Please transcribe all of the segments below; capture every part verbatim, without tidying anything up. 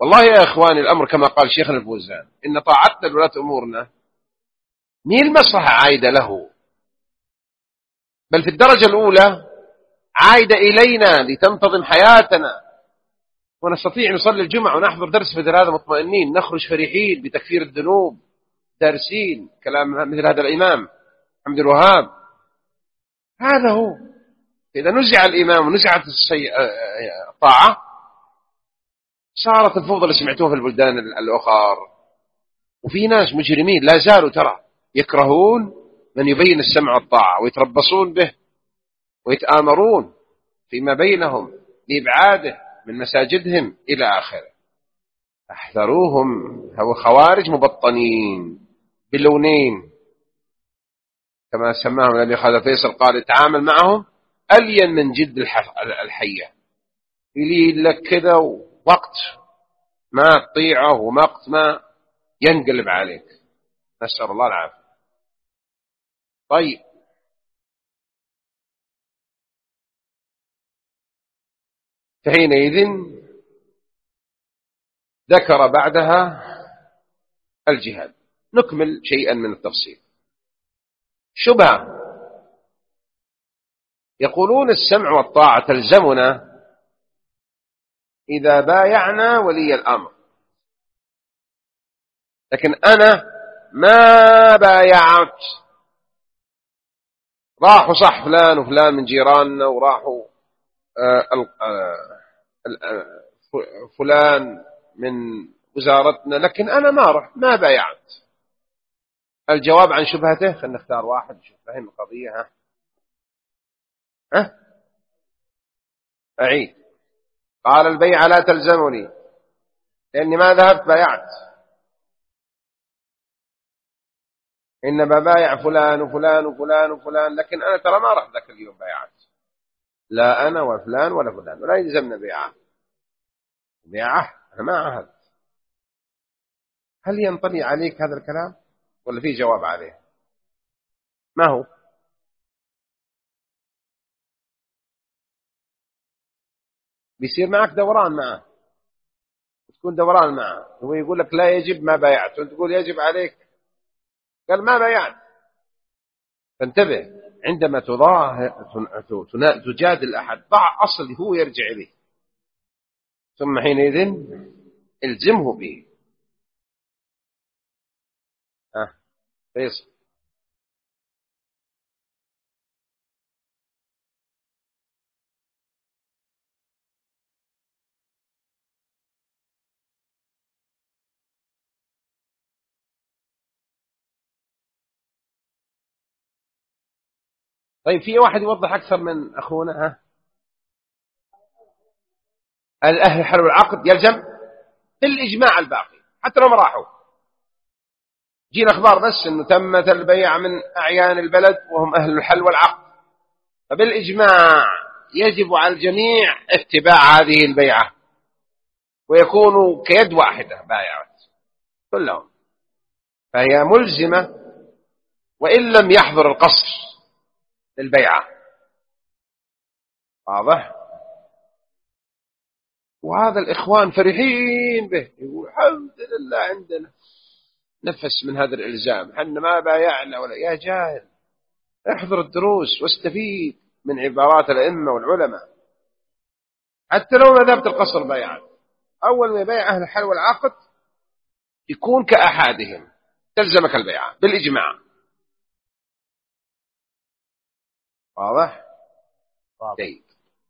والله يا إخواني الأمر كما قال شيخنا الفوزان، إن طاعتنا لولاة أمورنا ني المصلحة عايدة له، بل في الدرجة الأولى عايدة إلينا لتنتظم حياتنا، ونستطيع نصلي الجمعة ونحضر درس مثل هذا مطمئنين، نخرج فرحين بتكفير الذنوب دارسين كلام مثل هذا الإمام محمد الوهاب. هذا هو. إذا نزع الإمام ونزعت الطاعة صارت الفوضى اللي سمعتوها في البلدان الأخر. وفي ناس مجرمين لا زالوا ترى يكرهون من يبين السمع والطاعة ويتربصون به ويتآمرون فيما بينهم لإبعاده من مساجدهم إلى آخره. احذروهم، هو خوارج مبطنين بلونين كما سماهم الذي أخذ فيصل، قال يتعامل معهم ألين من جلد الحية، يلين لك كذا وقت ما تطيعه ووقت ما ينقلب عليك، نسأل الله العافية. طيب، فحينئذ ذكر بعدها الجهاد. نكمل شيئا من التفصيل. شبهة، يقولون السمع والطاعة تلزمنا إذا بايعنا ولي الأمر، لكن أنا ما بايعت، راحوا صح فلان وفلان من جيراننا وراحوا فلان من وزارتنا، لكن أنا ما رحت ما بايعت. الجواب عن شبهته، خلينا نختار واحد نشوف فهم القضية. ها ها أعيد. قال البيعة لا تلزمني لأني ما ذهبت بايعت، إنما بايع فلان وفلان وفلان وفلان، لكن أنا ترى ما رحت ذاك اليوم بايعت، لا أنا وفلان ولا فلان، ولا يلزمنا بيعة. بيعة أنا ما عهد. هل ينطلي عليك هذا الكلام ولا في جواب عليه؟ ما هو؟ بيصير معك دوران معه، تكون دوران معه، هو يقول لك لا يجب ما بايعت، وانت تقول يجب عليك، قال ما بايعت. فانتبه، عندما تظاهر تجادل أحد ضع أصل هو يرجع إليه، ثم حينئذ الزمه به. ها فيصل. طيب في واحد يوضح أكثر من أخونا. ها الأهل الحل والعقد يلزم بالإجماع الباقي حتى لو ما راحوا، جينا أخبار بس أنه تمت البيع من أعيان البلد وهم أهل الحل والعقد، فبالإجماع يجب على الجميع اتباع هذه البيعة ويكونوا كيد واحدة بايعت كلهم، فهي ملزمة وإن لم يحضر القصر للبيعة. واضح؟ وهذا الإخوان فرحين به، يقول الحمد لله عندنا نفس من هذا الإلزام، حنا ما بايعنا ولا. يا جاهل، احضر الدروس واستفيد من عبارات الأئمة والعلماء. حتى لو ما ذهبت القصر بايعت، أول ما يبايع أهل الحل والعقد يكون كأحدهم، تلزمك البيعة بالإجماع. واضح؟ جيد.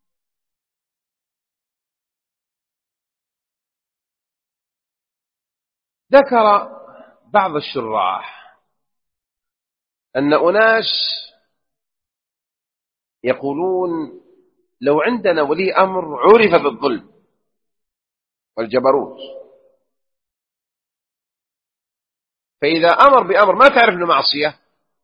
ذكر بعض الشراح أن أناس يقولون لو عندنا ولي أمر عرف بالظلم والجبروت، فإذا أمر بأمر ما تعرف أنه معصية،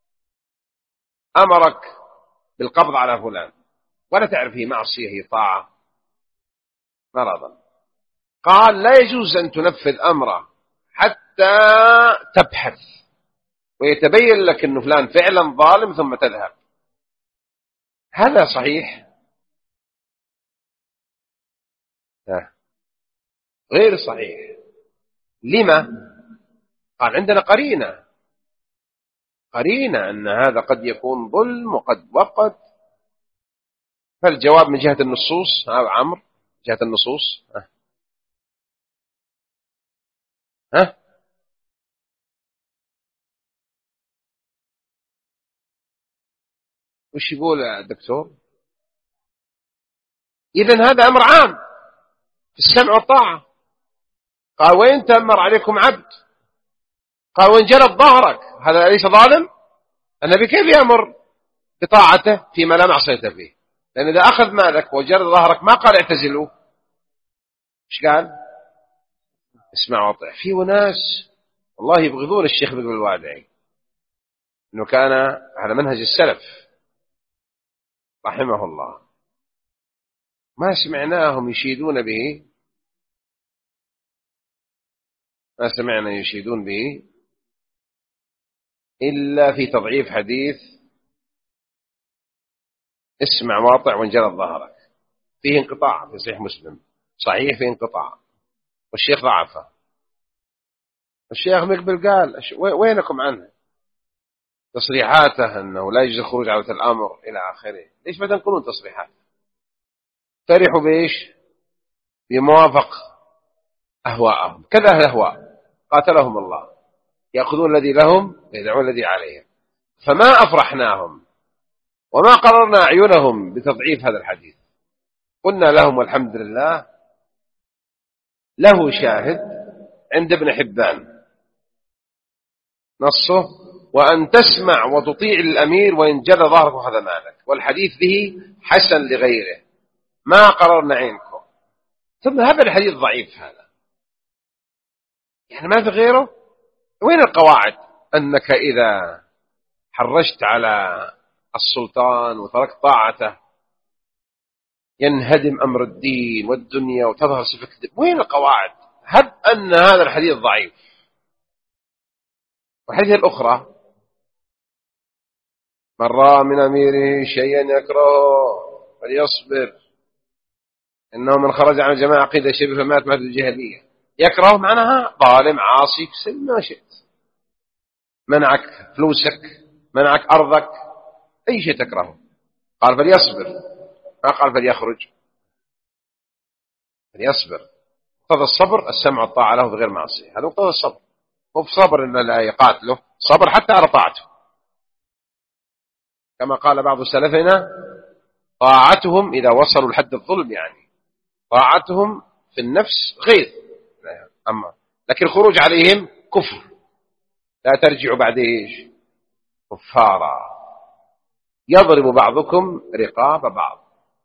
أمرك بالقبض على فلان ولا تعرف هي معصية هي طاعة مرضا، قال لا يجوز أن تنفذ أمره حتى تبحث ويتبين لك أنه فلان فعلا ظالم ثم تذهب. هذا صحيح؟ غير صحيح. لما؟ قال عندنا قرينة قرينة أن هذا قد يكون ظلم وقد وقد. فالجواب من جهة النصوص. ها عمرو، جهة النصوص. ها, ها؟ وش يقول يا دكتور؟ إذن هذا أمر عام في السمع والطاعة. قال وين تأمر عليكم عبد؟ قال وين جلد ظهرك هذا ليس ظالم؟ النبي كيف يأمر بطاعته فيما لا معصية فيه؟ لأن إذا أخذ مالك وجلد ظهرك ما قال اعتزلوه. إيش قال؟ اسمع وطع. في ناس والله يبغضون الشيخ بن الوادعي إنه كان على منهج السلف رحمه الله، ما سمعناهم يشيدون به، ما سمعنا يشيدون به إلا في تضعيف حديث اسمع واطع وانجلد ظهرك. فيه انقطاع في صحيح مسلم، صحيح فيه انقطاع والشيخ ضعفه. الشيخ مقبل قال وينكم عنه؟ تصريحاته أنه لا يجوز الخروج على الأمر إلى آخره. ليش ما تنقلون تصريحات؟ فرحوا بإيش؟ بموافق أهواءهم. كذا أهل الأهواء قاتلهم الله، يأخذون الذي لهم ويدعون الذي عليهم. فما أفرحناهم وما قررنا أعينهم بتضعيف هذا الحديث. قلنا لهم والحمد لله له شاهد عند ابن حبان نصه وأن تسمع وتطيع الأمير وإن جل ظهرك وهذا مالك، والحديث به حسن لغيره ما قررنا عينكم. ثم هذا الحديث ضعيف، هذا يعني ما في غيره. وين القواعد أنك إذا حرجت على السلطان وتركت طاعته ينهدم أمر الدين والدنيا وتظهر صفة الدين؟ وين القواعد؟ هب أن هذا الحديث ضعيف. والحديث الأخرى من رأى من أميره شيئا يكرهه فليصبر إنه من خرج عن الجماعة عقيدة شبه فمات مات الجاهلية. يكره معناها ظالم عاصي كسل ما شئت، منعك فلوسك، منعك أرضك، أي شيء تكرهه. قال فليصبر، ما قال فليخرج. فليصبر. مقتضى الصبر السمع والطاعة له بغير معصية، هذا مقتضى الصبر. هو في صبر إن لا يقاتله، صبر حتى على طاعته، كما قال بعض سلفنا طاعتهم إذا وصلوا لحد الظلم، يعني طاعتهم في النفس غير، أما لكن الخروج عليهم كفر. لا ترجعوا بعد إيش؟ كفارا يضرب بعضكم رقاب بعض.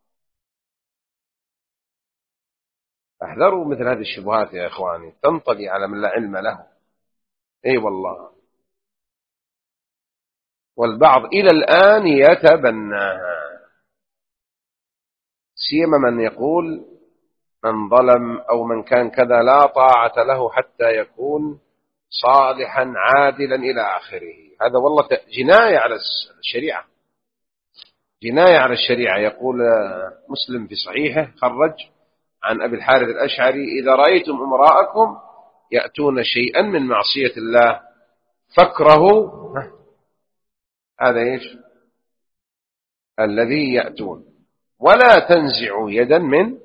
احذروا مثل هذه الشبهات يا إخواني، تنطلي على من لا علم له. أي والله. والبعض إلى الآن يتبناها، سيما من يقول من ظلم أو من كان كذا لا طاعة له حتى يكون صالحا عادلا إلى آخره. هذا والله جناية على الشريعة، جناية على الشريعة. يقول مسلم في صحيحه خرج عن أبي الحارث الأشعري إذا رأيتم أمراءكم يأتون شيئا من معصية الله فاكرهوا هذا إيش الذي يأتون ولا تنزعوا يدا من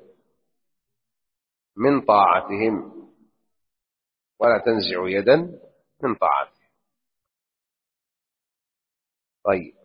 من طاعتهم، ولا تنزعوا يدا من طاعتهم. طيب